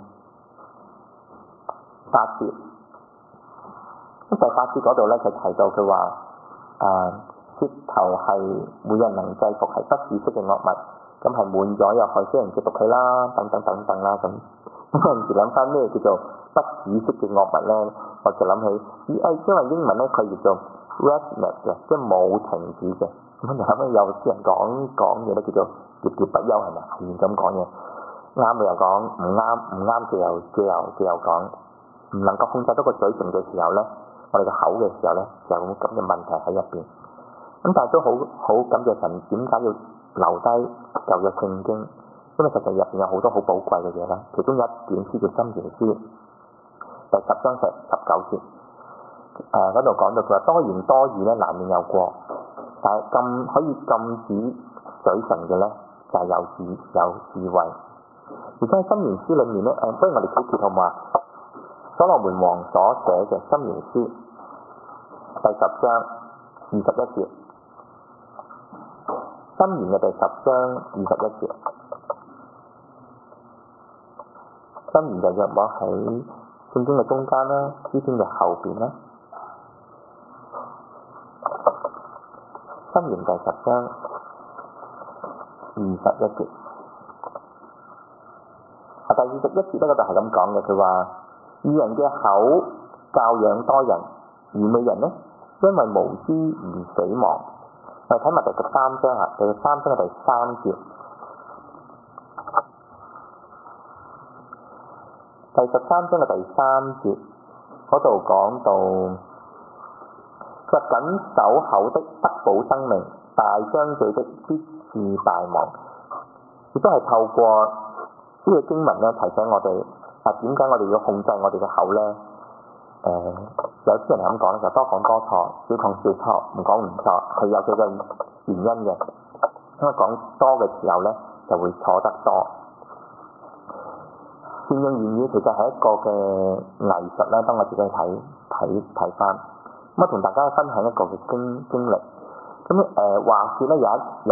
8節。咁第8節嗰度咧，佢提到佢話舌頭係每人能制服，係不止息嘅惡物，咁係滿咗又害死人嘅毒氣啦，等等啦咁。有陣時諗翻咩叫做不止息嘅惡物咧，我就諗起因為英文咧佢叫做 restless 嘅，即係冇停止嘅。咁後尾有啲人講嘢咧，叫做喋喋不休係咪？係咁講嘢，啱嘅又講，唔啱嘅又講，唔能夠控制到個嘴唇嘅時候咧，我哋個口嘅時候咧，就有咁嘅問題喺入邊。咁但係都好感謝神，點解要留低舊約聖經？因為實際入邊有好多好寶貴嘅嘢啦。其中有一卷書叫《箴言書》，第10章19節，嗰度講到佢話多言多語咧，難免有過，但係可以禁止嘴唇嘅咧，就係有智慧。而且喺《箴言書》裏面咧，不如我哋睇住好嘛？所羅門王所寫嘅《箴言書》第10章21節，箴言嘅第10章21節，箴言就約莫喺聖經嘅中間啦，詩篇嘅後邊啦。箴言第10章21節，第21節咧，嗰度係咁講嘅，佢話義人嘅口教養多人，愚昧人呢，因為無知而死亡。我哋睇埋第13章啊，第13章嘅第3節，第13章嘅第3節嗰度講到，佢話謹守口的得保生命，大張嘴的必致敗亡。亦都係透過呢個經文咧，提醒我哋點解我哋要控制我哋嘅口咧？有啲人係咁講咧，就多講多錯，少講少錯，唔講唔錯，係有佢嘅原因嘅。因為講多嘅時候咧，就會錯得多。善用言語其實係一個嘅藝術啦，當我自己睇翻。咁我同大家分享一個嘅經歷。咁話說咧，有一日，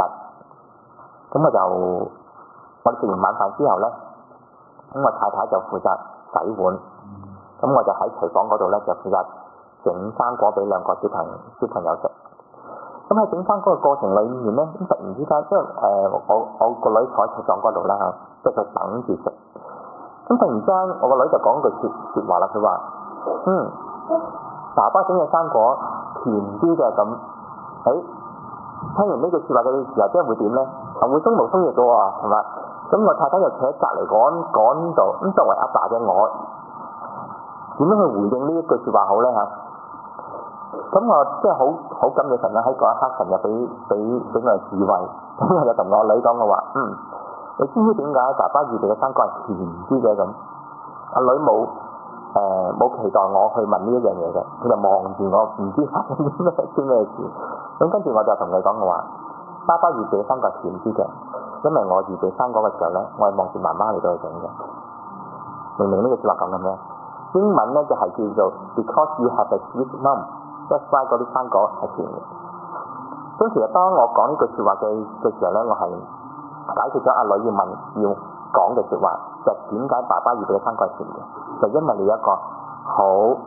咁我哋食完晚飯之後咧，咁我太太就負責洗碗，咁我就喺廚房嗰度咧就負責整生果俾兩個小朋友食。咁喺整生果嘅過程裏面咧，咁突然之間，因為我個女坐喺廚房嗰度啦，即係佢等住食。咁突然之間，我個女就講句説話啦，佢話：爸爸整嘅生果甜啲嘅咁。聽完呢句説話嘅時候，即係會點咧？會鬆毛鬆翼嘅喎，係嘛？咁我太太又企喺隔離講度，咁作為阿爸嘅我，點樣去回應呢一句説話好咧嚇？咁我即係好感謝神啦！喺嗰一刻，神就俾我智慧，咁我就同我女講我話：你知唔知點解爸爸預備嘅生果係甜啲嘅咁？阿女冇期待我去問呢一樣嘢嘅，佢就望住我，唔知發生啲咩事。咁跟住我就同佢講我話：爸爸預備嘅生果係甜啲嘅。因為我預備生果嘅時候咧，我係望住媽媽嚟到去整嘅。明明呢個説話講緊咩？英文咧就係叫做 Because you have a sweet mom, that's why 嗰啲生果係甜嘅。咁其實當我講呢句説話嘅時候咧，我係解決咗阿女要講嘅説話，就點解爸爸預備嘅生果係甜嘅？就因為你有一個好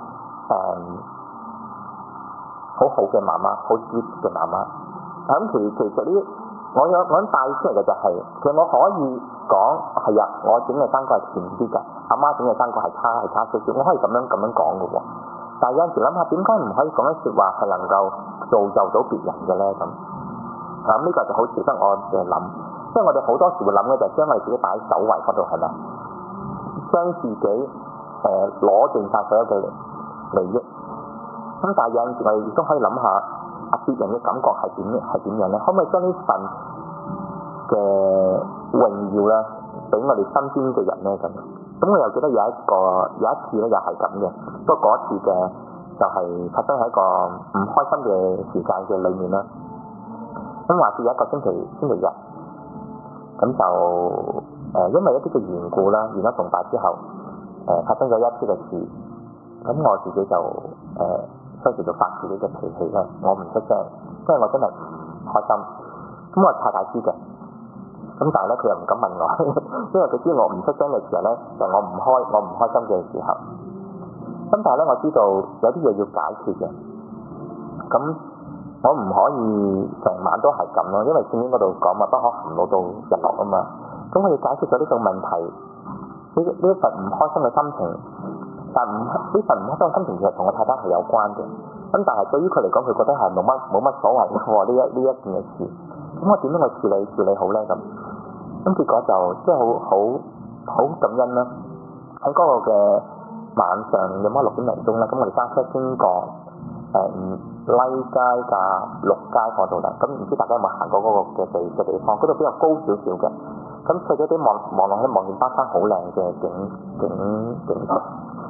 好嘅媽媽，好 sweet 嘅媽媽。咁其實呢？我想帶出嚟嘅就係，其實我可以講係啊，我整嘅生果係甜啲㗎，阿媽整嘅生果係差少少，我可以咁樣講嘅喎。但係有陣時諗下，點解唔可以講一説話係能夠造就到別人嘅咧？咁呢個就好值得我嘅諗，即係我哋好多時會諗嘅就係將我哋自己擺喺首位嗰度，係咪？將自己攞盡晒所有嘅利益。咁但係有陣時我哋亦都可以諗下。別人嘅感覺係點樣咧？可唔可以將呢份嘅榮耀咧，俾我哋身邊嘅人咧咁？咁我又記得有一次咧，又係咁嘅。不過嗰次嘅就係發生喺一個唔開心嘅時間嘅裏面啦。咁話說有一個星期日，咁就因為一啲嘅緣故啦，完咗崇拜之後，發生咗一啲嘅事，咁我自己就當時就發自己嘅脾氣啦，我唔出聲，因為我真係唔開心。咁我太太知嘅，咁但係咧佢又唔敢問我，因為佢知我唔出聲嘅時候咧，就我唔開心嘅時候。咁但係咧我知道有啲嘢要解決嘅，咁我唔可以成晚都係咁咯，因為聖經嗰度講嘛，不可含怒到日落啊嘛。咁我要解決咗呢個問題，呢一份唔開心嘅心情。但呢份唔開心嘅心情其實同我太太係有關嘅， 咁但係對於佢嚟講，佢覺得係冇乜所謂喎呢一件嘅事。咁我點樣去處理好咧咁？咁結果就即係好感恩啦。喺嗰個嘅晚上有冇6點零鐘啦？咁我哋揸車經過拉街架6街嗰度啦。咁唔知大家有冇行過嗰個嘅地方？嗰度比較高少少嘅。咁佢嗰啲望落去望見巴山好靚嘅景色。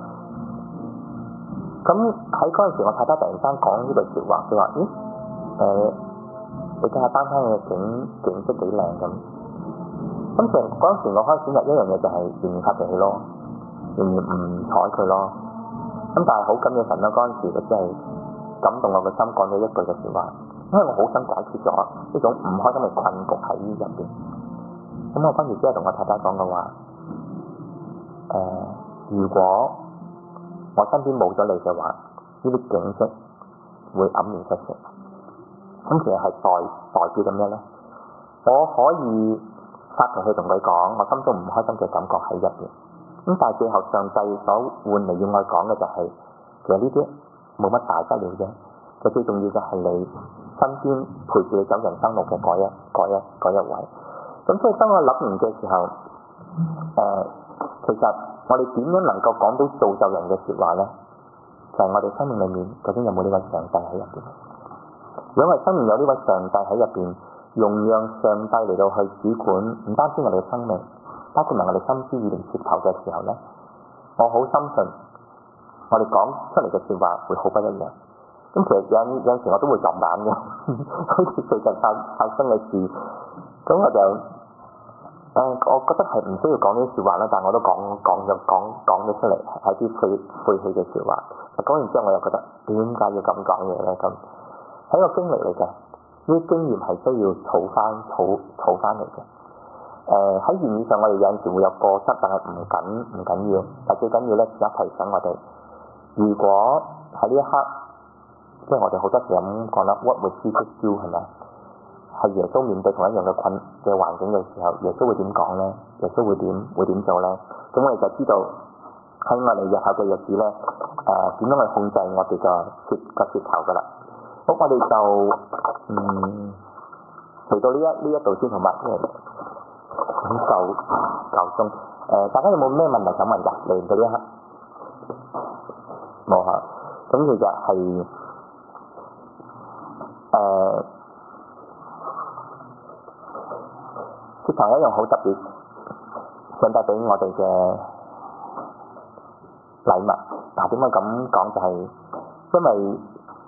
咁喺嗰陣時，我太太突然間講呢句説話，佢話：你睇下班山嘅景色幾靚咁。咁其實嗰陣時，我開始入一樣嘢就係仍然發脾氣咯，仍然唔睬佢咯。咁但係好感謝神啦，嗰陣時佢真係感動我個心，講咗一句嘅説話，因為我好想解決咗呢種唔開心嘅困局喺入邊。咁我跟住之後同我太太講嘅話，如果我身邊冇咗你嘅話，呢啲景色會黯然失色。咁其實係代表緊咩咧？我可以發脾氣同佢講，我心中唔開心嘅感覺喺入邊。咁但係最後上帝所換嚟要我講嘅就係，其實呢啲冇乜大不了啫。就最重要嘅係你身邊陪住你走人生路嘅嗰一位。咁所以當我諗完嘅時候，其實我哋點樣能夠講到造就人嘅説話咧？就係我哋生命裏面究竟有冇呢位上帝喺入邊？如果我哋生命有呢位上帝喺入邊，容讓上帝嚟到去主管，唔單止我哋嘅生命，包括埋我哋心思意念舌頭嘅時候咧，我好深信我哋講出嚟嘅説話會好不一樣。咁其實有陣時我都會撞板嘅，好似最近發生嘅事，咁我就我覺得係唔需要講呢啲説話啦，但係我都講咗出嚟，係啲晦氣嘅説話。講完之後我又覺得點解要咁講嘢咧？咁係一個經歷嚟嘅，呢啲經驗係需要儲翻嚟嘅。喺言語上我哋有陣時會有過失，但係唔緊要。但最緊要咧，而家提醒我哋，如果喺呢一刻，即係我哋好多時咁講啦 ，What would Jesus do 係咪？係耶穌面對同一樣嘅環境嘅時候，耶穌會點講咧？耶穌會點做咧？咁我哋就知道喺我哋日後嘅日子咧，點樣去控制我哋個舌頭噶啦。咁我哋就嚟到呢一度先，同埋咁夠鐘。大家有冇咩問題想問㗎？嚟到呢一刻冇嚇。咁其實係舌頭係一樣好特別，上帝俾我哋嘅禮物。嗱，點解咁講？就係因為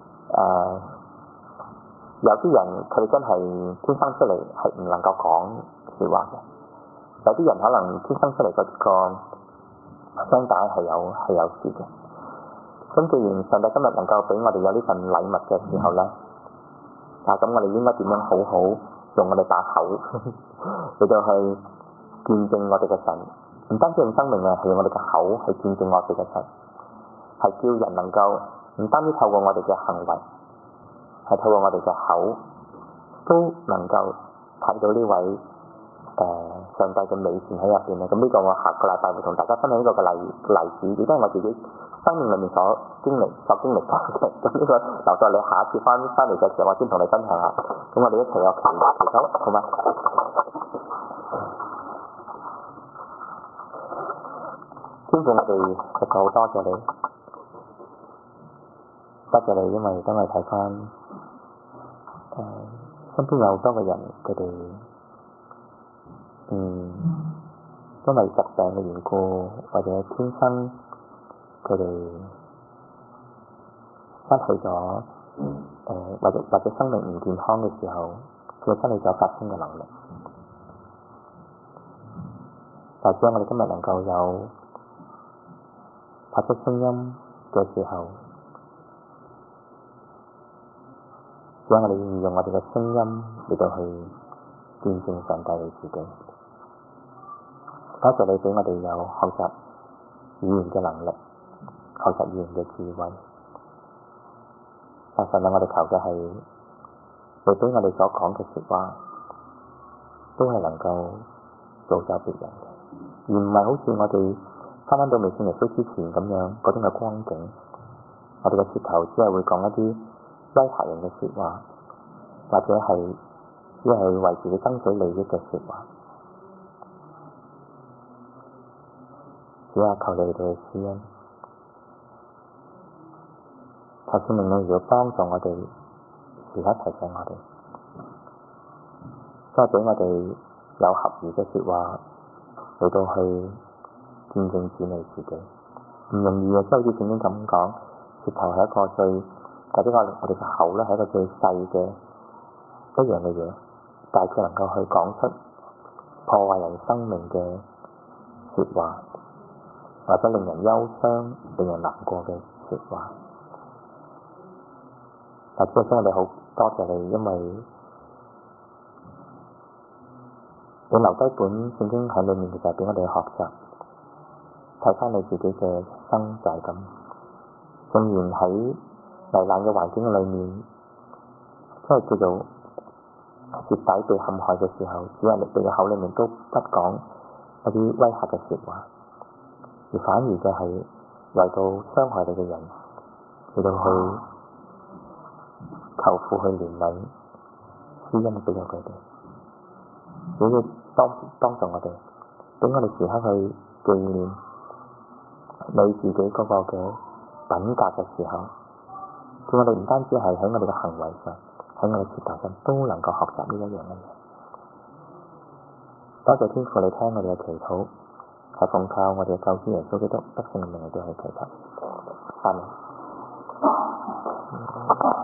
有啲人佢真係天生出嚟係唔能夠講説話嘅，有啲人可能天生出嚟個聲帶係有事嘅。咁既然上帝今日能夠俾我哋有呢份禮物嘅時候咧，咁我哋應該點樣好好用我哋把口嚟到去見證我哋嘅神？唔單止用生命啊，係用我哋嘅口去見證我哋嘅神，係叫人能夠唔單止透過我哋嘅行為，係透過我哋嘅口都能夠睇到呢位上帝嘅美善喺入邊咧。咁呢個我下個禮拜會同大家分享呢個嘅例子，亦都係我自己生命裏面所經歷過嘅。咁呢個留在你下一次翻嚟嘅時候，我先同你分享下。咁我哋一齊有祈禱，好嗎？天父，我哋實在好多謝你，多謝你，因為當我睇翻身邊有好多嘅人，佢哋因為疾病嘅緣故，或者天生佢哋失去咗或者生命唔健康嘅時候，佢失去咗發聲嘅能力。但係我哋今日能夠有發出聲音嘅時候，讓我哋願意用我哋嘅聲音嚟到去見證上帝嘅自己。多謝你俾我哋有學習語言嘅能力，學習語言嘅智慧。但神啊，我哋求嘅係你俾我哋所講嘅説話，都係能夠造就別人嘅，而唔係好似我哋翻到未信耶穌之前咁樣嗰種嘅光景。 我哋嘅舌頭只係會講一啲威嚇人嘅説話，或者係只係為自己爭取利益嘅説話。主啊，求你哋嘅施恩，求聖靈你如果幫助我哋，時刻提醒我哋，即係俾我哋有合宜嘅説話嚟到去見證主你自己，唔容易嘅。即係好似聖經咁講，舌頭係一個最，或者我哋嘅口咧係一個最細嘅一樣嘅嘢，但係佢能夠去講出破壞人生命嘅説話，或者令人憂傷、令人難過嘅説話。但係真係我哋好多謝你，因為你留低本聖經喺裏面，就係俾我哋學習，睇翻你自己嘅生就係咁。縱然喺危難嘅環境裏面，即係叫做徹底被陷害嘅時候，只係你嘅口裏面都不講一啲威嚇嘅説話，而反而就係為到傷害你嘅人，嚟到去求父去憐憫、施恩俾咗佢哋，你要幫助我哋，俾我哋時刻去紀念你自己嗰個嘅品格嘅時候，叫我哋唔單止係喺我哋嘅行為上，喺我哋舌頭上都能夠學習呢一樣嘅嘢。多謝天父，你聽我哋嘅祈禱，係奉靠我哋嘅救主耶穌基督得勝嘅名嚟到去祈求。阿門。